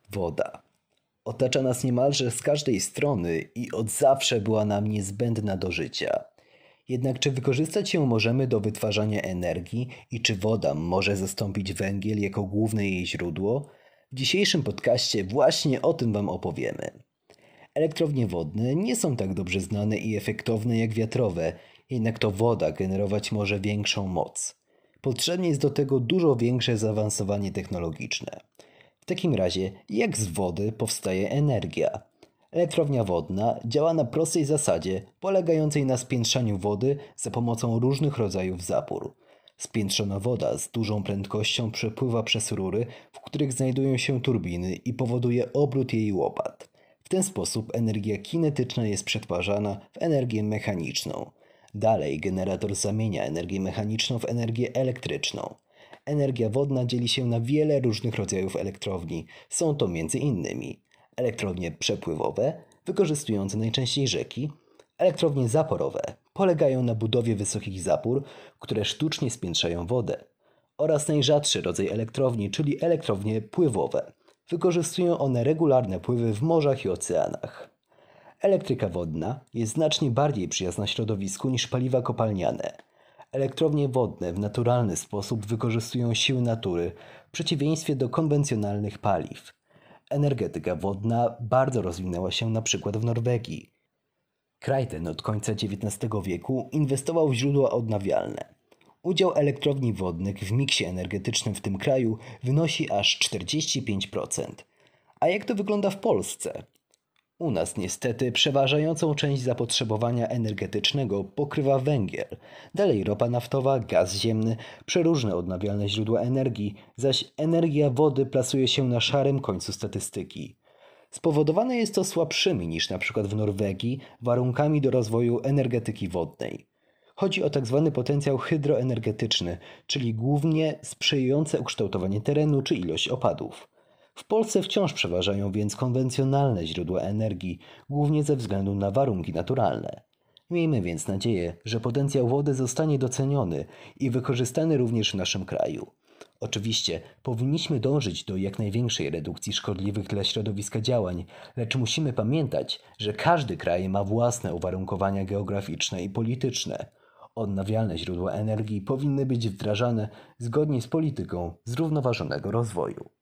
Woda. Otacza nas niemalże z każdej strony i od zawsze była nam niezbędna do życia. Jednak czy wykorzystać ją możemy do wytwarzania energii i czy woda może zastąpić węgiel jako główne jej źródło? W dzisiejszym podcaście właśnie o tym Wam opowiemy. Elektrownie wodne nie są tak dobrze znane i efektowne jak wiatrowe, jednak to woda generować może większą moc. Potrzebne jest do tego dużo większe zaawansowanie technologiczne. W takim razie, jak z wody powstaje energia? Elektrownia wodna działa na prostej zasadzie, polegającej na spiętrzaniu wody za pomocą różnych rodzajów zapór. Spiętrzona woda z dużą prędkością przepływa przez rury, w których znajdują się turbiny i powoduje obrót jej łopat. W ten sposób energia kinetyczna jest przetwarzana w energię mechaniczną. Dalej generator zamienia energię mechaniczną w energię elektryczną. Energia wodna dzieli się na wiele różnych rodzajów elektrowni. Są to m.in. elektrownie przepływowe, wykorzystujące najczęściej rzeki, elektrownie zaporowe, polegają na budowie wysokich zapór, które sztucznie spiętrzają wodę, oraz najrzadszy rodzaj elektrowni, czyli elektrownie pływowe. Wykorzystują one regularne pływy w morzach i oceanach. Elektryka wodna jest znacznie bardziej przyjazna środowisku niż paliwa kopalniane. Elektrownie wodne w naturalny sposób wykorzystują siły natury w przeciwieństwie do konwencjonalnych paliw. Energetyka wodna bardzo rozwinęła się np. w Norwegii. Kraj ten od końca XIX wieku inwestował w źródła odnawialne. Udział elektrowni wodnych w miksie energetycznym w tym kraju wynosi aż 45%. A jak to wygląda w Polsce? U nas niestety przeważającą część zapotrzebowania energetycznego pokrywa węgiel, dalej ropa naftowa, gaz ziemny, przeróżne odnawialne źródła energii, zaś energia wody plasuje się na szarym końcu statystyki. Spowodowane jest to słabszymi niż np. w Norwegii warunkami do rozwoju energetyki wodnej. Chodzi o tzw. potencjał hydroenergetyczny, czyli głównie sprzyjające ukształtowanie terenu czy ilość opadów. W Polsce wciąż przeważają więc konwencjonalne źródła energii, głównie ze względu na warunki naturalne. Miejmy więc nadzieję, że potencjał wody zostanie doceniony i wykorzystany również w naszym kraju. Oczywiście powinniśmy dążyć do jak największej redukcji szkodliwych dla środowiska działań, lecz musimy pamiętać, że każdy kraj ma własne uwarunkowania geograficzne i polityczne. Odnawialne źródła energii powinny być wdrażane zgodnie z polityką zrównoważonego rozwoju.